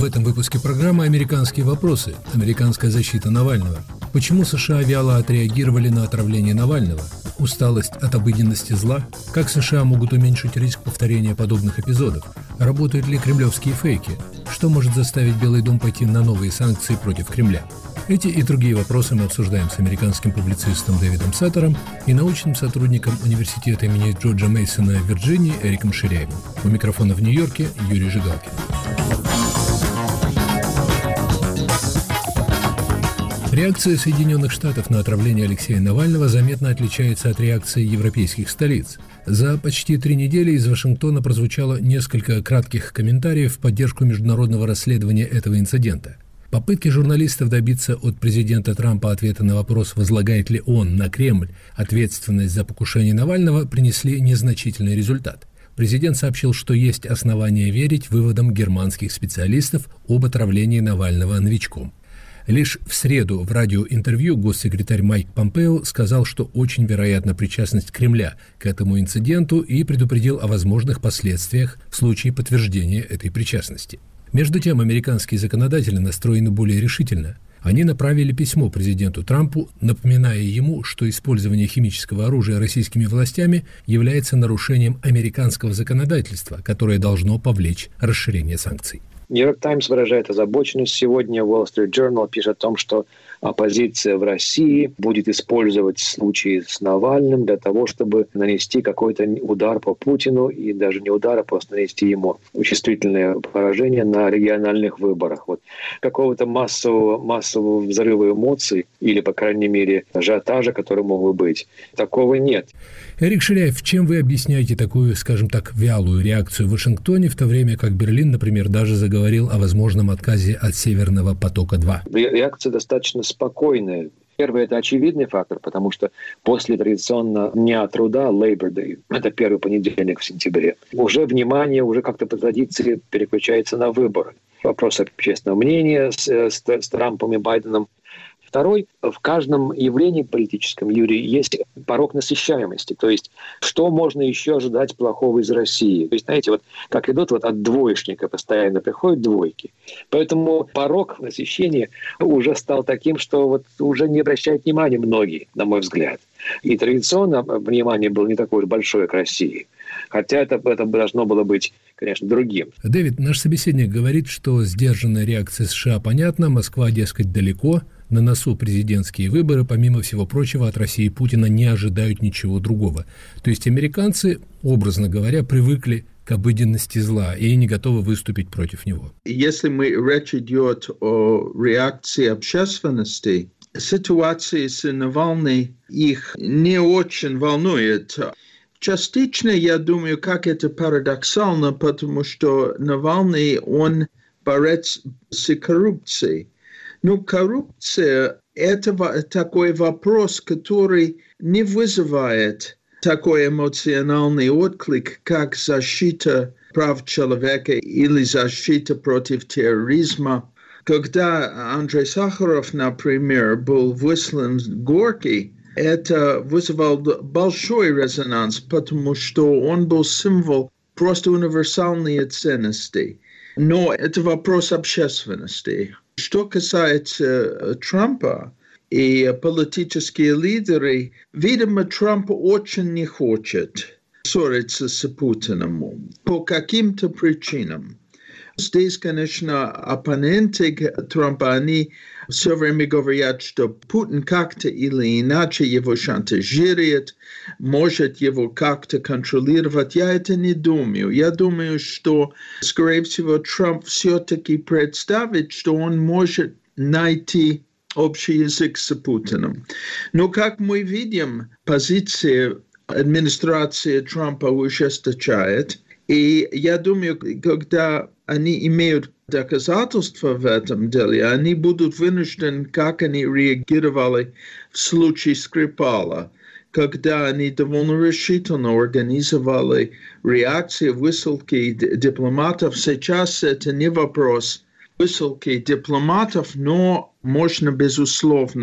В этом выпуске программы «Американские вопросы. Американская защита Навального». Почему США вяло отреагировали на отравление Навального? Усталость от обыденности зла? Как США могут уменьшить риск повторения подобных эпизодов? Работают ли кремлевские фейки? Что может заставить Белый дом пойти на новые санкции против Кремля? Эти и другие вопросы мы обсуждаем с американским публицистом Дэвидом Саттером и научным сотрудником университета имени Джорджа Мейсона в Вирджинии Эриком Ширяевым. У микрофона в Нью-Йорке Юрий Жигалкин. Реакция Соединенных Штатов на отравление Алексея Навального заметно отличается от реакции европейских столиц. За почти 3 недели из Вашингтона прозвучало несколько кратких комментариев в поддержку международного расследования этого инцидента. Попытки журналистов добиться от президента Трампа ответа на вопрос, возлагает ли он на Кремль ответственность за покушение Навального, принесли незначительный результат. Президент сообщил, что есть основания верить выводам германских специалистов об отравлении Навального новичком. Лишь в среду в радиоинтервью госсекретарь Майк Помпео сказал, что очень вероятна причастность Кремля к этому инциденту и предупредил о возможных последствиях в случае подтверждения этой причастности. Между тем, американские законодатели настроены более решительно. Они направили письмо президенту Трампу, напоминая ему, что использование химического оружия российскими властями является нарушением американского законодательства, которое должно повлечь расширение санкций. Нью-Йорк Таймс выражает озабоченность. Сегодня Wall Street Journal пишет о том, что оппозиция в России будет использовать случаи с Навальным для того, чтобы нанести какой-то удар по Путину, и даже не удар, а просто нанести ему чувствительное поражение на региональных выборах. Вот какого-то массового взрыва эмоций или, по крайней мере, ажиотажа, который мог бы быть, такого нет. Эрик Ширяев, чем вы объясняете такую, скажем так, вялую реакцию в Вашингтоне, в то время как Берлин, например, даже заговорил о возможном отказе от Северного потока-2? Реакция достаточно спокойная. Первый – это очевидный фактор, потому что после традиционного Дня труда, Labor Day, это первый понедельник в сентябре, уже внимание, уже как-то по традиции переключается на выборы. Вопрос общественного мнения с Трампом и Байденом. Второй, в каждом явлении политическом, Юрий, есть порог насыщаемости. То есть, что можно еще ожидать плохого из России? То есть, знаете, вот как идут вот от двоечника, постоянно приходят двойки. Поэтому порог насыщения уже стал таким, что вот уже не обращают внимания многие, на мой взгляд. И традиционно внимание было не такое большое к России. Хотя это должно было быть, конечно, другим. Дэвид, наш собеседник говорит, что сдержанная реакция США понятна, Москва, дескать, далеко. На носу президентские выборы, помимо всего прочего, от России и Путина не ожидают ничего другого. То есть американцы, образно говоря, привыкли к обыденности зла и не готовы выступить против него. Если речь идет о реакции общественности, ситуация с Навальным их не очень волнует. Частично, я думаю, как это парадоксально, потому что Навальный, он борец с коррупцией. Но коррупция – это такой вопрос, который не вызывает такой эмоциональный отклик, как защита прав человека или защита против терроризма. Когда Андрей Сахаров, например, был выслан в Горький, это вызвало большой резонанс, потому что он был символ просто универсальной ценности. Но это вопрос общественности. Что касается Трампа и политические лидеры, видимо, Трамп очень не хочет ссориться с Путиным по каким-то причинам. Здесь, конечно, оппоненты Трампа, они все время говорят, что Путин как-то или иначе его шантажирует, может его как-то контролировать. Я это не думаю. Я думаю, что, скорее всего, Трамп все-таки представит, что он может найти общий язык с Путиным. Но, как мы видим, позиция администрации Трампа ужесточает. И я думаю, когда они имеют доказательства в этом деле, они будут вынуждены, как они реагировали в случае Скрипала, когда они довольно решительно организовали реакцию высылки дипломатов. Сейчас это не вопрос высылки дипломатов, но можно, безусловно,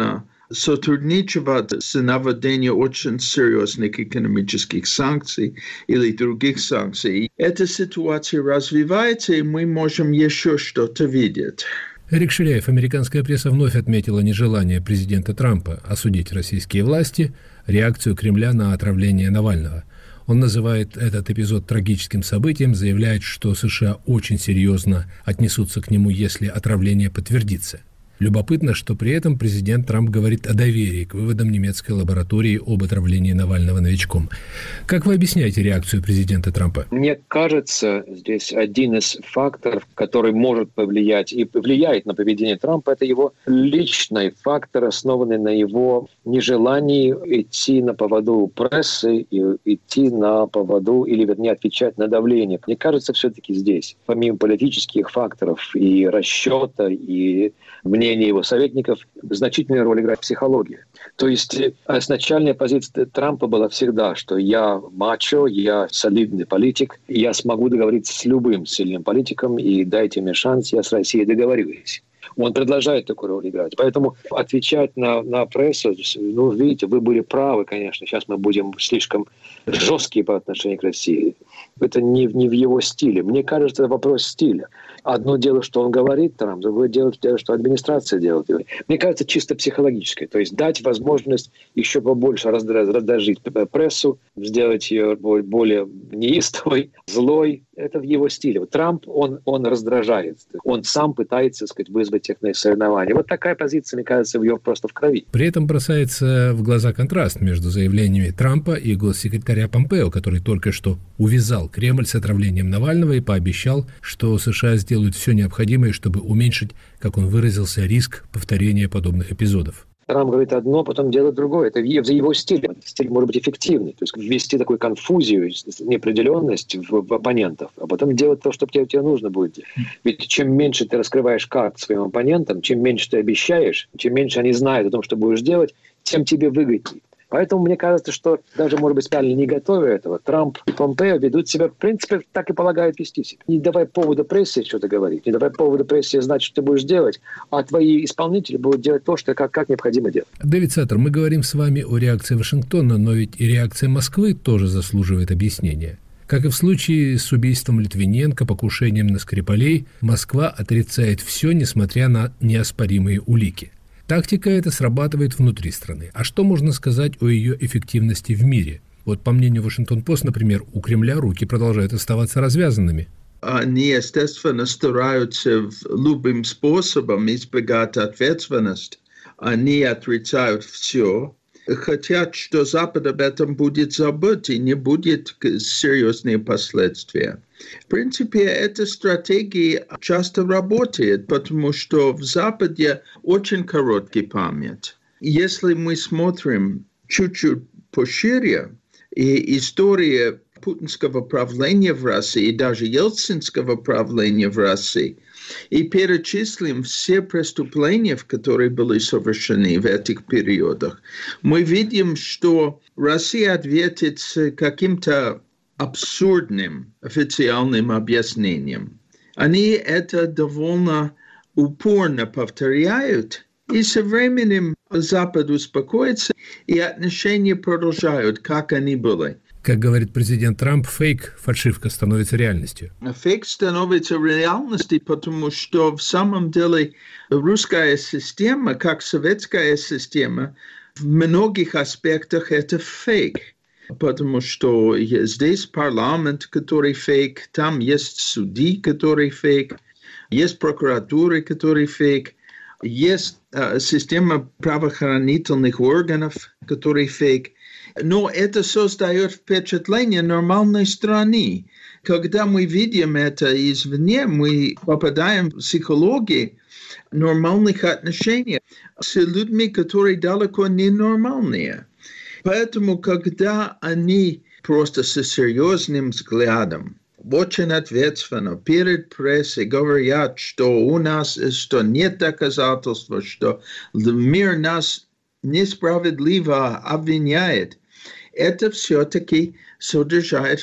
сотрудничать с наведением очень серьезных экономических санкций или других санкций. Эта ситуация развивается, и мы можем еще что-то видеть. Эрик Ширяев, американская пресса вновь отметила нежелание президента Трампа осудить российские власти, реакцию Кремля на отравление Навального. Он называет этот эпизод трагическим событием, заявляет, что США очень серьезно отнесутся к нему, если отравление подтвердится. Любопытно, что при этом президент Трамп говорит о доверии к выводам немецкой лаборатории об отравлении Навального новичком. Как вы объясняете реакцию президента Трампа? Мне кажется, здесь один из факторов, который может повлиять и влияет на поведение Трампа, это его личный фактор, основанный на его нежелании идти на поводу у прессы, и идти на поводу, или вернее отвечать на давление. Мне кажется, все-таки здесь, помимо политических факторов и расчета, и мнения его советников, значительную роль играет психология. То есть изначальная позиция Трампа была всегда, что я мачо, я солидный политик, я смогу договориться с любым сильным политиком, и дайте мне шанс, я с Россией договорюсь. Он продолжает такую роль играть. Поэтому отвечать на прессу, ну, видите, вы были правы, конечно, сейчас мы будем слишком жесткие по отношению к России. Это не в его стиле. Мне кажется, это вопрос стиля. Одно дело, что он говорит, Трамп, другое дело, что администрация делает. Мне кажется, чисто психологическое. То есть дать возможность еще побольше раздражить прессу, сделать ее более неистовой, злой. Это в его стиле. Вот Трамп, он раздражает. Он сам пытается, так сказать, вызвать их на соревнования. Вот такая позиция, мне кажется, в его просто в крови. При этом бросается в глаза контраст между заявлениями Трампа и госсекретаря Помпео, который только что увязал Кремль с отравлением Навального и пообещал, что США сделают все необходимое, чтобы уменьшить, как он выразился, риск повторения подобных эпизодов. Трамп говорит одно, потом делает другое. Это в его стиле. Стиль может быть эффективный. То есть ввести такую конфузию, неопределенность в оппонентов, а потом делать то, что тебе нужно будет. Ведь чем меньше ты раскрываешь карт своим оппонентам, чем меньше ты обещаешь, чем меньше они знают о том, что будешь делать, тем тебе выгоднее. Поэтому мне кажется, что даже, может быть, специально не готовя этого, Трамп и Помпео ведут себя, в принципе, так и полагают вести себя. Не давай повода прессе что-то говорить, не давай повода прессе знать, что ты будешь делать, а твои исполнители будут делать то, что как необходимо делать. Дэвид Саттер, мы говорим с вами о реакции Вашингтона, но ведь и реакция Москвы тоже заслуживает объяснения. Как и в случае с убийством Литвиненко, покушением на Скрипалей, Москва отрицает все, несмотря на неоспоримые улики. Тактика эта срабатывает внутри страны. А что можно сказать о ее эффективности в мире? Вот по мнению Вашингтон-Пост, например, у Кремля руки продолжают оставаться развязанными. Они, естественно, стараются любым способом избегать ответственности. Они отрицают все. Хотят, что Запад об этом будет забыть и не будет серьезных последствий. В принципе, эта стратегия часто работает, потому что в Западе очень короткий память. Если мы смотрим чуть-чуть пошире, и история путинского правления в России, и даже ельцинского правления в России, и перечислим все преступления, которые были совершены в этих периодах, мы видим, что Россия ответит с каким-то абсурдным официальным объяснением. Они это довольно упорно повторяют, и со временем Запад успокоится, и отношения продолжают, как они были. Как говорит президент Трамп, фейк, фальшивка становится реальностью. Фейк становится реальностью, потому что в самом деле русская система, как советская система, в многих аспектах это фейк. Потому что здесь парламент, который фейк, там есть судьи, которые фейк, есть прокуратура, которые фейк, есть система правоохранительных органов, которые фейк. Но это создает впечатление нормальной страны. Когда мы видим это извне, мы попадаем в психологию нормальных отношений с людьми, которые далеко не нормальные. Поэтому, когда они просто с серьезным взглядом, очень ответственно перед прессой говорят, что у нас что нет доказательства, что мир нас несправедливо обвиняет, это все-таки содержит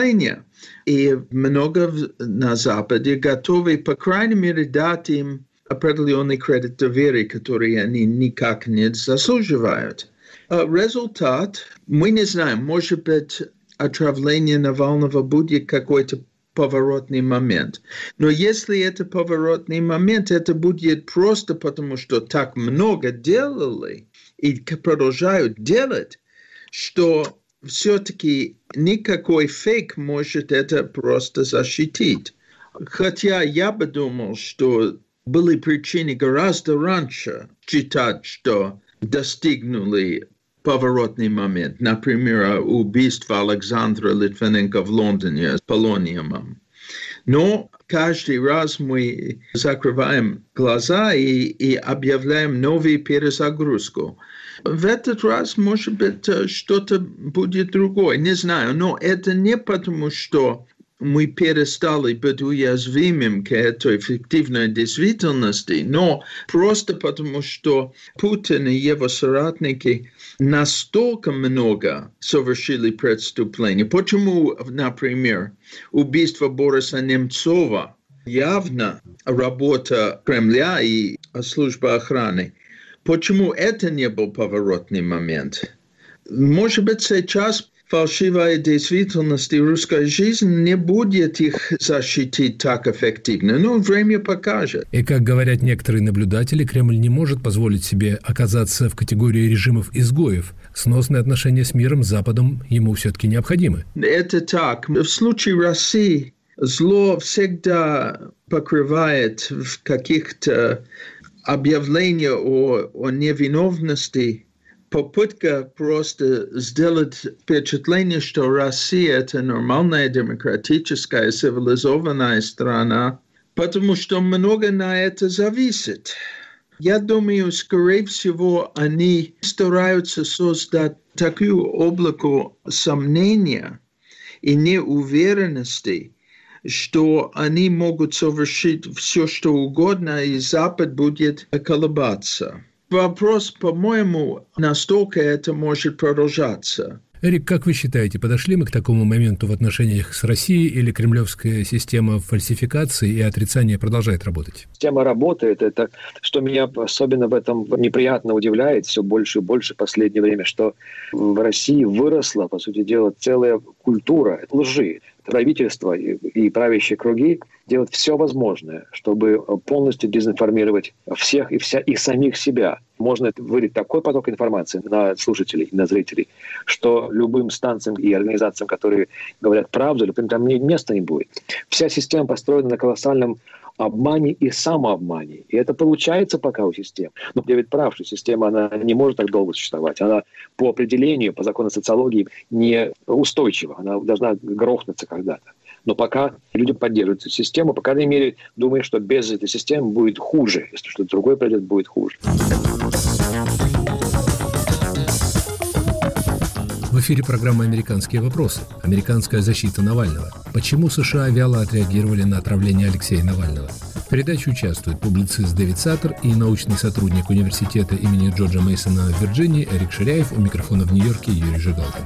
впечатление. И много на Западе готовы, по крайней мере, дать им определенный кредит доверия, который они никак не заслуживают. Результат, мы не знаем, может быть, отравление Навального будет какой-то поворотный момент. Но если это поворотный момент, это будет просто потому, что так много делали и продолжают делать, что все-таки никакой фейк может это просто защитить. Хотя я бы думал, что были причины гораздо раньше считать, что достигнули поворотный момент. Например, убийство Александра Литвиненко в Лондоне с полониумом. Но каждый раз мы закрываем глаза и объявляем новую перезагрузку. В этот раз, может быть, что-то будет другое. Не знаю, но это не потому, что мы перестали быть уязвимым к этой фиктивной действительности, но просто потому, что Путин и его соратники настолько много совершили преступлений. Почему, например, убийство Бориса Немцова явно работа Кремля и службы охраны? Почему это не был поворотный момент? Может быть, сейчас фальшивая действительность и русская жизнь не будет их защитить так эффективно. Но время покажет. И, как говорят некоторые наблюдатели, Кремль не может позволить себе оказаться в категории режимов-изгоев. Сносные отношения с миром, с Западом ему все-таки необходимы. Это так. В случае России зло всегда покрывает в каких-то объявлениях о невиновности. Попытка просто сделать впечатление, что Россия – это нормальная, демократическая, цивилизованная страна, потому что много на это зависит. Я думаю, скорее всего, они стараются создать такое облако сомнения и неуверенности, что они могут совершить все, что угодно, и Запад будет колебаться. Вопрос, по-моему, настолько это может продолжаться. Эрик, как вы считаете, подошли мы к такому моменту в отношениях с Россией или кремлевская система фальсификации и отрицания продолжает работать? Система работает. Это, что меня особенно в этом неприятно удивляет все больше и больше в последнее время, что в России выросла, по сути дела, целая культура лжи. Правительство и правящие круги делают все возможное, чтобы полностью дезинформировать всех и самих себя. Можно вылить такой поток информации на слушателей, на зрителей, что любым станциям и организациям, которые говорят правду, там места не будет. Вся система построена на колоссальном обмане и самообмане. И это получается пока у системы. Но Дэвид прав, что система она не может так долго существовать. Она по определению, по закону социологии, не устойчива. Она должна грохнуться когда-то. Но пока люди поддерживают эту систему, по крайней мере, думают, что без этой системы будет хуже. Если что-то другое придет, будет хуже. В эфире программа «Американские вопросы». Американская защита Навального. Почему США вяло отреагировали на отравление Алексея Навального? В передаче участвуют публицист Дэвид Саттер и научный сотрудник университета имени Джорджа Мейсона в Вирджинии Эрик Ширяев, у микрофона в Нью-Йорке Юрий Жигалкин.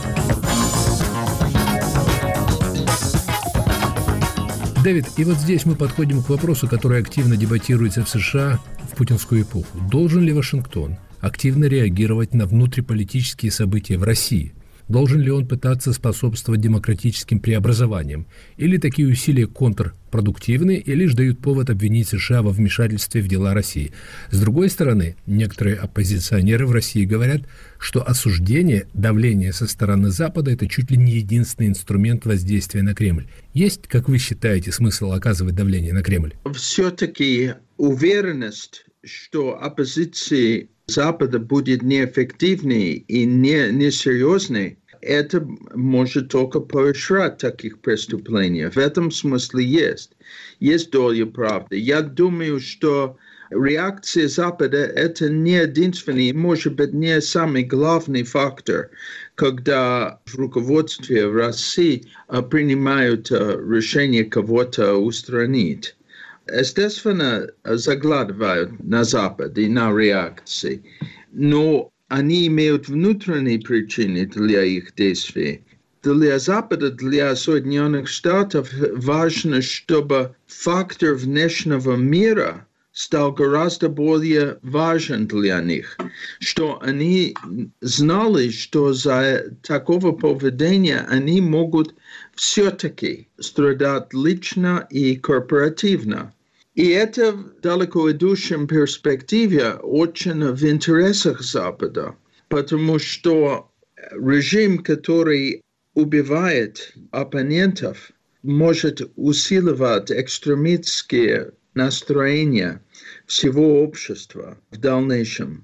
Дэвид, и вот здесь мы подходим к вопросу, который активно дебатируется в США в путинскую эпоху. Должен ли Вашингтон активно реагировать на внутриполитические события в России? Должен ли он пытаться способствовать демократическим преобразованиям? Или такие усилия контрпродуктивны и лишь дают повод обвинить США во вмешательстве в дела России? С другой стороны, некоторые оппозиционеры в России говорят, что осуждение, давление со стороны Запада – это чуть ли не единственный инструмент воздействия на Кремль. Есть, как вы считаете, смысл оказывать давление на Кремль? Все-таки уверенность, что оппозиция Запада будет неэффективной и несерьезной, это может только поощрять таких преступлений. В этом смысле есть доля правды. Я думаю, что реакция Запада – это не единственный, может быть, не самый главный фактор, когда в руководстве России принимают решение кого-то устранить. Естественно, заглядывают на Запад и на реакции, но они имеют внутренние причины для их действий. Для Запада, для Соединенных Штатов важно, чтобы фактор внешнего мира стал гораздо более важен для них, что они знали, что за такого поведения они могут все-таки страдать лично и корпоративно. И это в далеко идущем перспективе очень в интересах Запада, потому что режим, который убивает оппонентов, может усиливать экстремистские настроения всего общества в дальнейшем.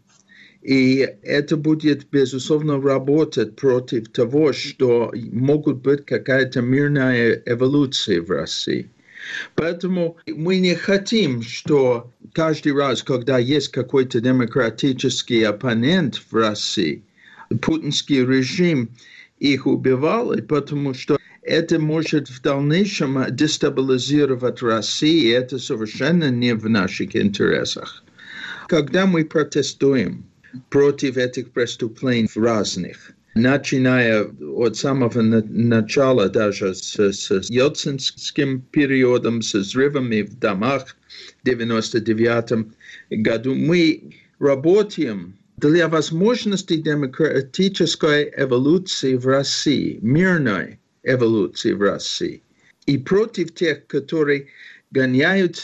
И это будет, безусловно, работать против того, что могут быть какая-то мирная эволюция в России. Поэтому мы не хотим, что каждый раз, когда есть какой-то демократический оппонент в России, путинский режим их убивал, потому что это может в дальнейшем дестабилизировать Россию, и это совершенно не в наших интересах. Когда мы протестуем против этих преступлений разных, начиная от самого начала, даже с ельцинским периодом, с взрывами в домах в 1999 году, мы работаем для возможности демократической эволюции в России, мирной эволюции в России, и против тех, которые гоняют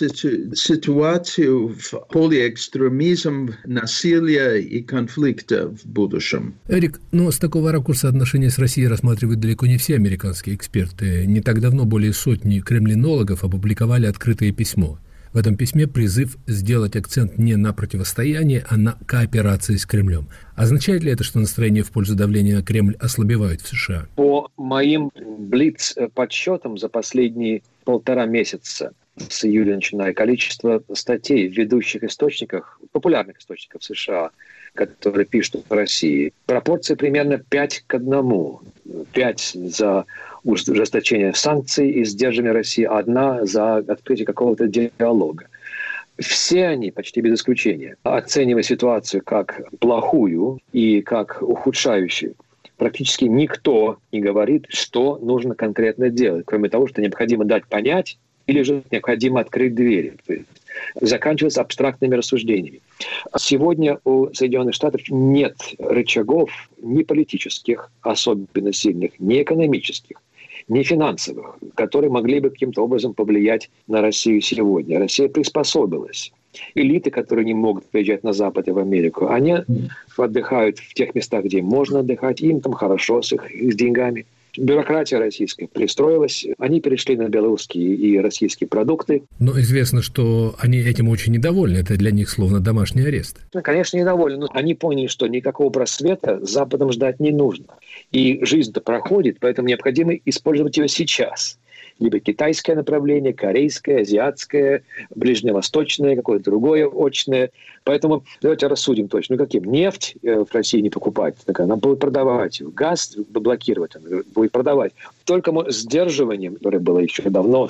ситуацию в поле экстремизма, насилия и конфликта в будущем. Эрик, но с такого ракурса отношения с Россией рассматривают далеко не все американские эксперты. Не так давно более сотни кремлинологов опубликовали открытое письмо. В этом письме призыв сделать акцент не на противостояние, а на кооперации с Кремлем. Означает ли это, что настроения в пользу давления на Кремль ослабевают в США? По моим блиц-подсчетам за последние 1,5 месяца с июля начиная, количество статей в ведущих источниках, популярных источников США, которые пишут о России, пропорция примерно 5:1. 5 за ужесточение санкций и сдерживание России, 1 за открытие какого-то диалога. Все они, почти без исключения, оценивая ситуацию как плохую и как ухудшающую, практически никто не говорит, что нужно конкретно делать, кроме того, что необходимо дать понять, или же необходимо открыть двери. То есть заканчивается абстрактными рассуждениями. Сегодня у Соединенных Штатов нет рычагов ни политических, особенно сильных, ни экономических, ни финансовых, которые могли бы каким-то образом повлиять на Россию сегодня. Россия приспособилась. Элиты, которые не могут приезжать на Запад и в Америку, они отдыхают в тех местах, где можно отдыхать, им там хорошо с деньгами. Бюрократия российская пристроилась, они перешли на белорусские и российские продукты. Но известно, что они этим очень недовольны, это для них словно домашний арест. Конечно, недовольны, но они поняли, что никакого просвета с Западом ждать не нужно. И жизнь-то проходит, поэтому необходимо использовать ее сейчас. Либо китайское направление, корейское, азиатское, ближневосточное, какое-то другое очное. Поэтому давайте рассудим точно. Каким? Нефть в России не покупать. Так она будет продавать ее. Газ блокировать, она будет продавать. Только сдерживанием, которое было еще давно,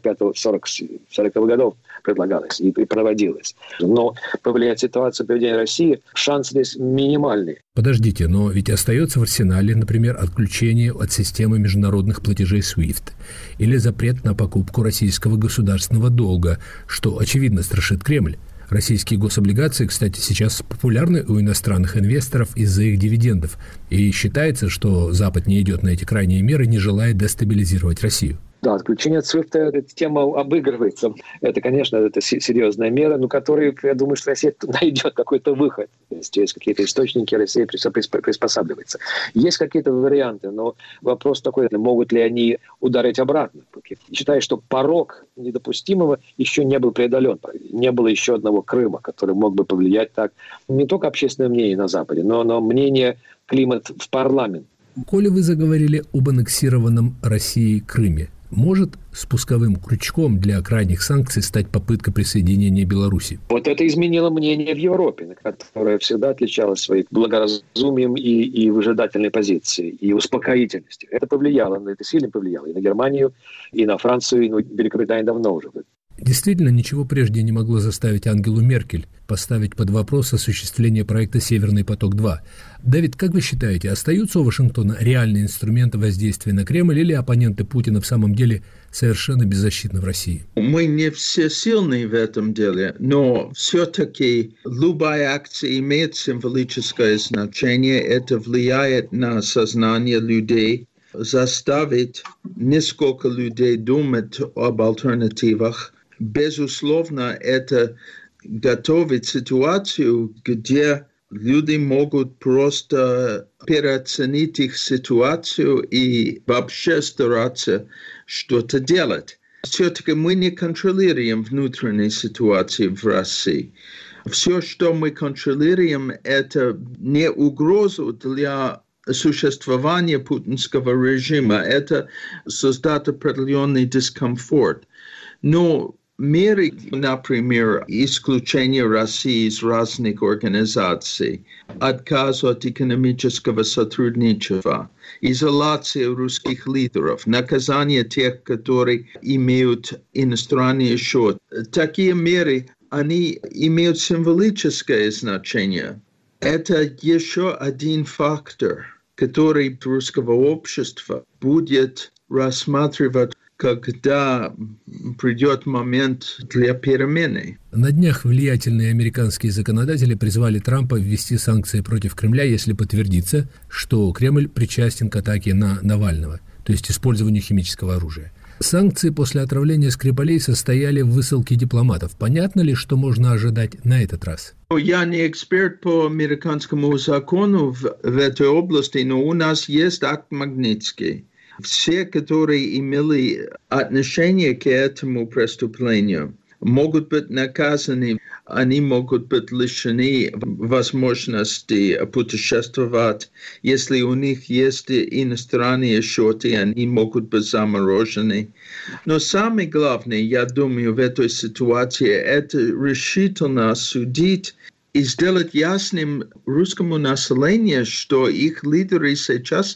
40-х годов предлагалось и проводилось. Но повлиять ситуацию поведения России, шанс здесь минимальный. Подождите, но ведь остается в арсенале, например, отключение от системы международных платежей SWIFT или запрет на покупку российского государственного долга, что, очевидно, страшит Кремль. Российские гособлигации, кстати, сейчас популярны у иностранных инвесторов из-за их дивидендов. И считается, что Запад не идет на эти крайние меры, не желая дестабилизировать Россию. Да, отключение от SWIFT, эта тема обыгрывается. Это, конечно, это серьезная мера, но которой, я думаю, что Россия найдет какой-то выход. Через какие-то источники Россия приспосабливается. Есть какие-то варианты, но вопрос такой, могут ли они ударить обратно. Считаю, что порог недопустимого еще не был преодолен. Не было еще одного Крыма, который мог бы повлиять так не только общественное мнение на Западе, но мнение, климат в парламент. Коли вы заговорили об аннексированном Россией Крыме, может спусковым крючком для крайних санкций стать попытка присоединения Беларуси? Вот это изменило мнение в Европе, которое всегда отличалось своим благоразумием и выжидательной позицией, и успокоительностью. Это повлияло, это сильно повлияло и на Германию, и на Францию, и на Великобританию давно уже. Действительно, ничего прежде не могло заставить Ангелу Меркель поставить под вопрос осуществление проекта «Северный поток-2». Давид, как вы считаете, остаются у Вашингтона реальные инструменты воздействия на Кремль или оппоненты Путина в самом деле совершенно беззащитны в России? Мы не всесильны в этом деле, но все-таки любая акция имеет символическое значение. Это влияет на сознание людей, заставит несколько людей думать об альтернативах. Безусловно, это готовит ситуацию, где люди могут просто переоценить их ситуацию и вообще стараться что-то делать. Все-таки мы не контролируем внутренние ситуации в России. Все, что мы контролируем, это не угрозу для существования путинского режима, это создает определенный дискомфорт. Но меры, например, исключение России из разных организаций, отказ от экономического сотрудничества, изоляция русских лидеров, наказание тех, которые имеют иностранный счет. Такие меры, они имеют символическое значение. Это еще один фактор, который русского общества будет рассматривать, когда придет момент для перемены. На днях влиятельные американские законодатели призвали Трампа ввести санкции против Кремля, если подтвердится, что Кремль причастен к атаке на Навального, то есть использованию химического оружия. Санкции после отравления Скрипалей состояли в высылке дипломатов. Понятно ли, что можно ожидать на этот раз? Я не эксперт по американскому закону в этой области, но у нас есть акт Магнитский. Все, которые имели отношение к этому преступлению, могут быть наказаны, они могут быть лишены возможности путешествовать. Если у них есть иностранные счеты, они могут быть заморожены. Но самое главное, я думаю, в этой ситуации, это решительно судить и сделать ясным русскому населению, что их лидеры сейчас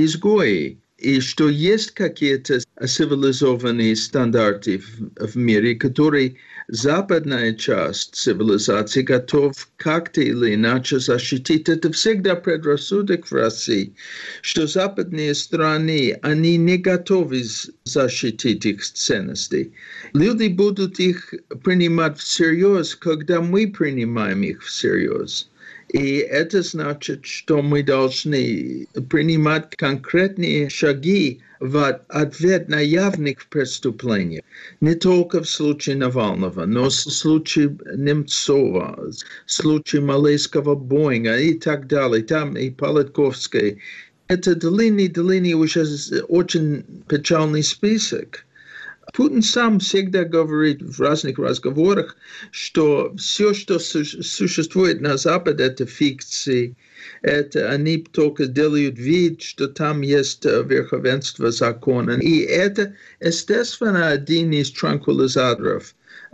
изгои. И что есть какие-то цивилизованные стандарты в мире, которые западная часть цивилизации готова как-то или иначе защитить. Это всегда предрассудок в России, что западные страны, они не готовы защитить их ценности. Люди будут их принимать всерьез, когда мы принимаем их всерьез. И это значит, что мы должны принимать конкретные шаги в ответ на явных преступлениях. Не только в случае Навального, но в случае Немцова, в случае малайского Боинга и так далее, там и Политковской. Это длинный уже очень печальный список. Путин сам всегда говорит в разных разговорах, что все, что существует на Западе, это фикции. Это они только делают вид, что там есть верховенство закона. И это, естественно, один из транквилизаторов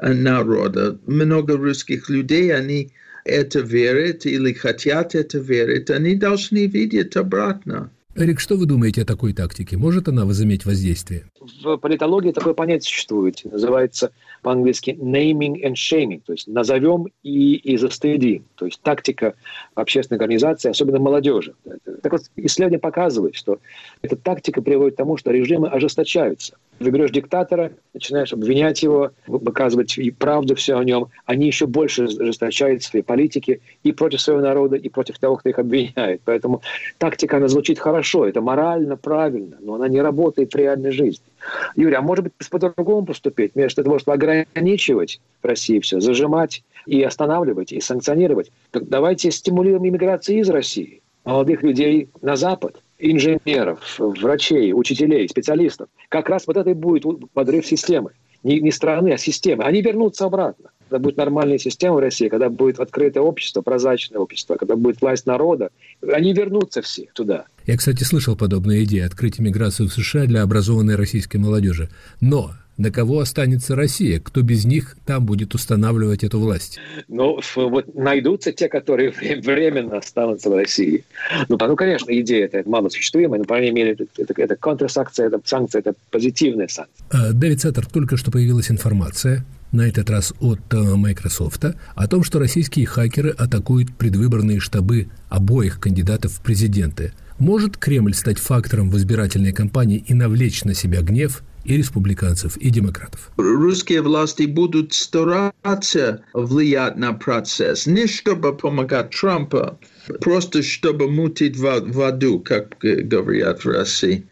народа. Много русских людей, они это верят или хотят это верить. Они должны видеть обратно. Эрик, что вы думаете о такой тактике? Может она возыметь воздействие? В политологии такое понятие существует. Называется по-английски naming and shaming. То есть назовем и застыдим. То есть тактика общественной организации, особенно молодежи. Так вот, исследование показывает, что эта тактика приводит к тому, что режимы ожесточаются. Вы берешь диктатора, начинаешь обвинять его, выказывать и правду все о нем. Они еще больше ожесточают свои политики и против своего народа, и против того, кто их обвиняет. Поэтому тактика, она звучит хорошо, это морально правильно, но она не работает в реальной жизни. Юрий, а может быть по-другому поступить? Вместо того, чтобы ограничивать в России все, зажимать и останавливать, и санкционировать, так давайте стимулируем иммиграцию из России. Молодых людей на Запад, инженеров, врачей, учителей, специалистов. Как раз вот это и будет подрыв системы. Не страны, а системы. Они вернутся обратно. Когда будет нормальная система в России, когда будет открытое общество, прозрачное общество, когда будет власть народа, они вернутся все туда. Я, кстати, слышал подобные идеи – открыть иммиграцию в США для образованной российской молодежи. Но На кого останется Россия? Кто без них там будет устанавливать эту власть? Ну, вот найдутся те, которые временно останутся в России. Ну, конечно, идея это малосуществуемая, но, по крайней мере, это контрсанкция, это санкция, это позитивная санкция. Дэвид Сеттер, только что появилась информация, на этот раз от Microsoft, о том, что российские хакеры атакуют предвыборные штабы обоих кандидатов в президенты. Может Кремль стать фактором в избирательной кампании и навлечь на себя гнев и республиканцев, и демократов? Русские власти будут стараться влиять на процесс, не чтобы помогать Трампу, просто чтобы мутить в аду, как говорят в России.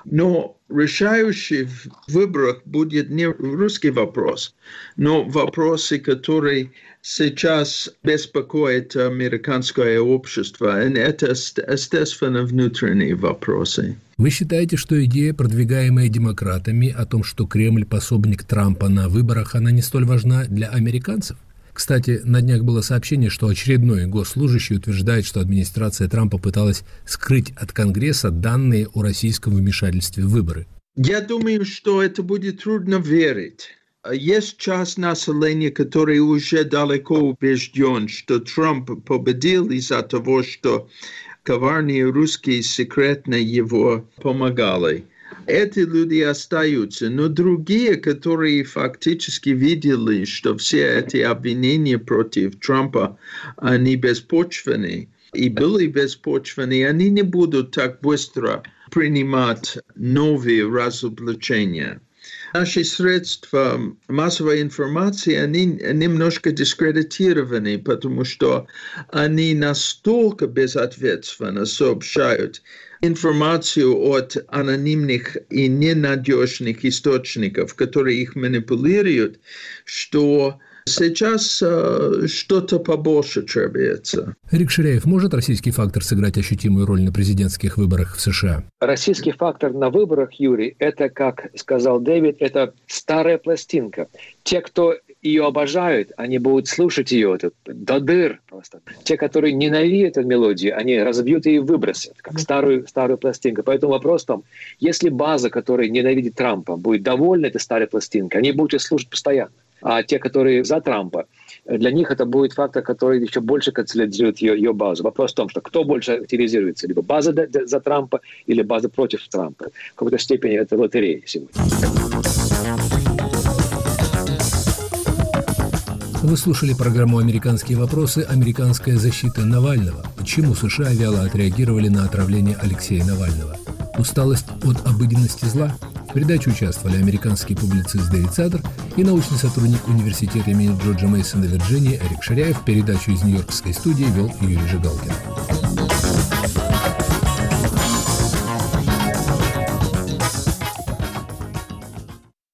Но решающий в выборах будет не русский вопрос, но вопросы, которые сейчас беспокоят американское общество. Это, естественно, внутренние вопросы. Вы считаете, что идея, продвигаемая демократами, о том, что Кремль пособник Трампа на выборах, она не столь важна для американцев? Кстати, на днях было сообщение, что очередной госслужащий утверждает, что администрация Трампа пыталась скрыть от Конгресса данные о российском вмешательстве в выборы. Я думаю, что это будет трудно верить. Есть часть населения, который уже далеко убежден, что Трамп победил из-за того, что коварные русские секретно его помогали. Эти люди остаются, но другие, которые фактически видели, что все эти обвинения против Трампа, они беспочвенны и были беспочвенны, они не будут так быстро принимать новые разоблачения. Наши средства массовой информации, они немножко дискредитированы, потому что они настолько безответственно сообщают информацию от анонимных и ненадежных источников, которые их манипулируют, что сейчас что-то побольше требуется. Эрик Ширяев, может российский фактор сыграть ощутимую роль на президентских выборах в США? Российский фактор на выборах, Юрий, это, как сказал Дэвид, это старая пластинка. Те, кто ее обожают, они будут слушать ее до дыр просто. Те, которые ненавидят эту мелодию, они разобьют ее и выбросят, как старую пластинку. Поэтому вопрос в том, если база, которая ненавидит Трампа, будет довольна этой старой пластинкой, они будут ее слушать постоянно. А те, которые за Трампа, для них это будет фактор, который еще больше консолидирует ее базу. Вопрос в том, что кто больше активизируется, либо база за Трампа или база против Трампа. В какой-то степени это лотерея сегодня. Вы слушали программу «Американские вопросы. Американская защита Навального». Почему США вяло отреагировали на отравление Алексея Навального? Усталость от обыденности зла? В передаче участвовали американский публицист Дэвид Сеттер и научный сотрудник университета имени Джорджа Мейсона Вирджинии Эрик Ширяев. Передачу из Нью-Йоркской студии вел Юрий Жигалкин.